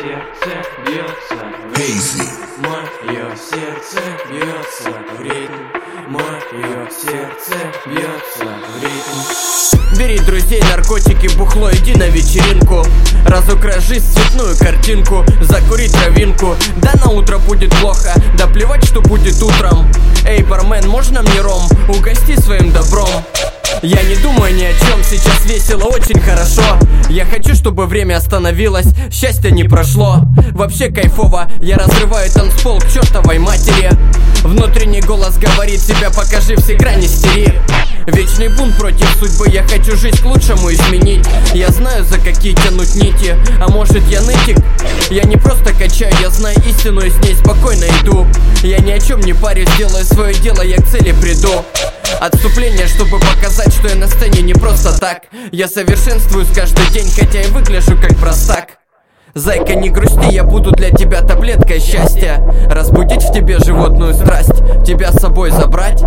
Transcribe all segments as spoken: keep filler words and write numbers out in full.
сердце бьется в ритм. Мое сердце бьется в ритм. Мое сердце бьется в ритм. Бери друзей, наркотики, бухло, иди на вечеринку. Разукраши цветную картинку, закури травинку. Да на утро будет плохо, да плевать, что будет утром. Эй, бармен, можно мне ром? Угости своим добром. Я не думаю ни о чем, сейчас весело, очень хорошо. Я хочу, чтобы время остановилось, счастье не прошло. Вообще кайфово, я разрываю танцпол к чертовой матери. Внутренний голос говорит: себя покажи, все грани стери. Вечный бунт против судьбы, я хочу жизнь к лучшему изменить. Я знаю, за какие тянуть нити, а может я нытик? Я не просто качаю, я знаю истину и с ней спокойно иду. Я ни о чем не парюсь, делаю свое дело, я к цели приду. Отступление, чтобы показать, что я на сцене не просто так. Я совершенствуюсь каждый день, хотя и выгляжу как простак. Зайка, не грусти, я буду для тебя таблеткой счастья. Разбудить в тебе животную страсть, тебя с собой забрать.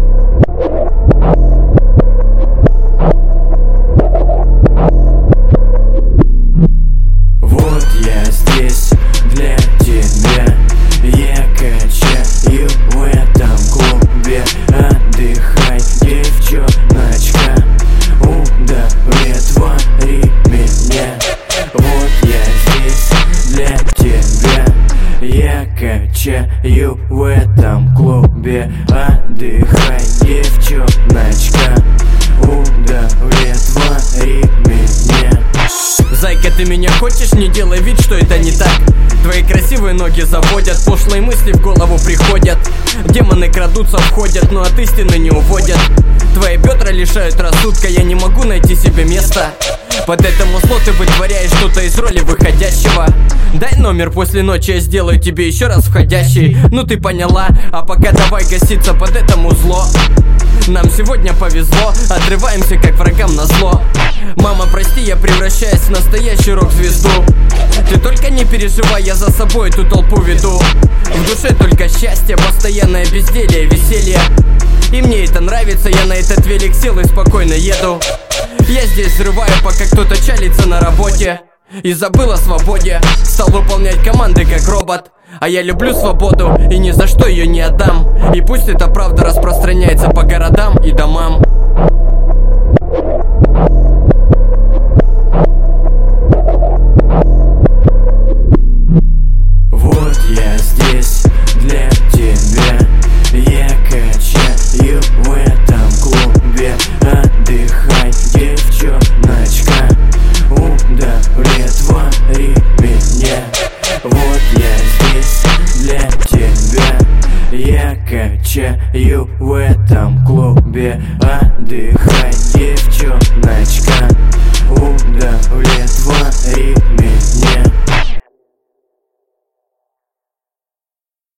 Вот я здесь для тебя, я качаю в этом клубе. Отдыхай, девчоночка, удовлетвори меня. Вот я здесь для тебя, я качаю в этом клубе. Отдыхай, девчоночка, удовлетвори меня. Зайка, ты меня хочешь? Не делай вид, что это не так. Твои красивые ноги заводят, пошлые мысли в голову приходят. Демоны крадутся, входят, но от истины не уводят. Твои бедра лишают рассудка, я не могу найти себе места. Под этому зло ты вытворяешь что-то из роли выходящего. Дай номер, после ночи я сделаю тебе еще раз входящий. Ну ты поняла, а пока давай гаситься под этому зло. Нам сегодня повезло, отрываемся как врагам назло. Мама, прости, я превращаюсь в настоящую рок-звезду. Ты только не переживай, я за собой эту толпу веду. В душе только счастье, постоянное безделье, веселье. И мне это нравится, я на этот велик сел и спокойно еду. Я здесь взрываю, пока кто-то чалится на работе. И забыл о свободе, стал выполнять команды как робот. А я люблю свободу и ни за что ее не отдам. И пусть эта правда распространяется по городам и домам. Вот я здесь для тебя, я качаю в этом клубе. Отдыхай, девчоночка, удовлетвори меня. Вот я здесь для тебя, я качаю в этом клубе. Отдыхай, девчоночка, удовлетвори